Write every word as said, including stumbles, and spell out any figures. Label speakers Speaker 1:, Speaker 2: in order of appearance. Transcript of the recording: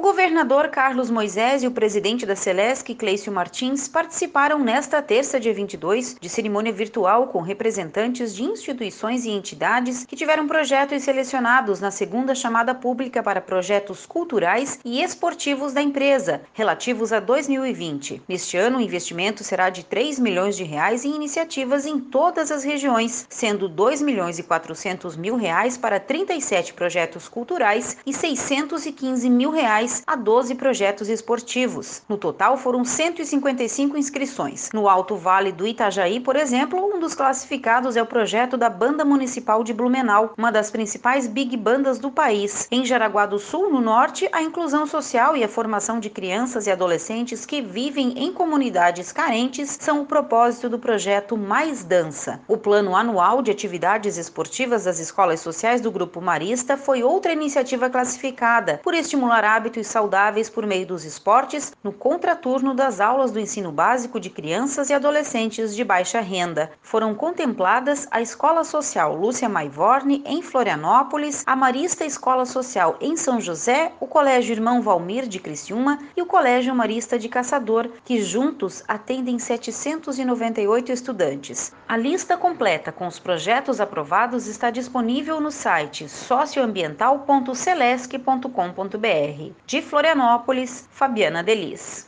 Speaker 1: governador Carlos Moisés e o presidente da Celesc, Clêcio Martins, participaram nesta terça, dia vinte e dois, de cerimônia virtual com representantes de instituições e entidades que tiveram projetos selecionados na segunda chamada pública para projetos culturais e esportivos da empresa, relativos a dois mil e vinte. Neste ano, o investimento será de três milhões de reais em iniciativas em todas as regiões, sendo dois milhões e quatrocentos mil reais para trinta e sete projetos culturais e seiscentos e quinze mil reais a doze projetos esportivos. No total, foram cento e cinquenta e cinco inscrições. No Alto Vale do Itajaí, por exemplo, um dos classificados é o projeto da Banda Municipal de Blumenau, uma das principais big bandas do país. Em Jaraguá do Sul, no norte, a inclusão social e a formação de crianças e adolescentes que vivem em comunidades carentes são o propósito do projeto Mais Dança. O plano anual de atividades esportivas das escolas sociais do Grupo Marista foi outra iniciativa classificada por estimular hábitos saudáveis por meio dos esportes no contraturno das aulas do ensino básico de crianças e adolescentes de baixa renda. Foram contempladas a Escola Social Lúcia Maivorne, em Florianópolis, a Marista Escola Social em São José, o Colégio Irmão Valmir de Criciúma e o Colégio Marista de Caçador, que juntos atendem setecentos e noventa e oito estudantes. A lista completa com os projetos aprovados está disponível no site socioambiental ponto celesc ponto com ponto br. De Florianópolis, Fabiana Delis.